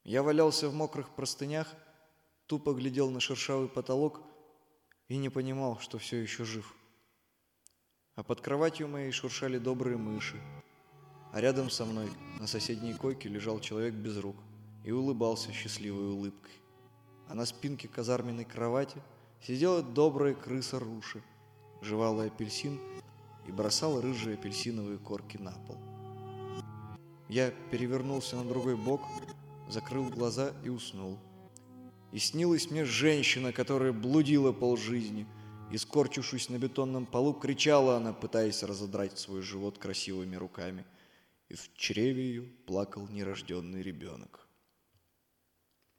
Я валялся в мокрых простынях, тупо глядел на шершавый потолок и не понимал, что все еще жив. А под кроватью моей шуршали добрые мыши, а рядом со мной на соседней койке лежал человек без рук и улыбался счастливой улыбкой. А на спинке казарменной кровати сидела добрая крыса Руша, жевала апельсин и бросала рыжие апельсиновые корки на пол. Я перевернулся на другой бок, закрыл глаза и уснул. И снилась мне женщина, которая блудила полжизни, и, скорчившись на бетонном полу, кричала она, пытаясь разодрать свой живот красивыми руками, и в чреве ее плакал нерожденный ребенок.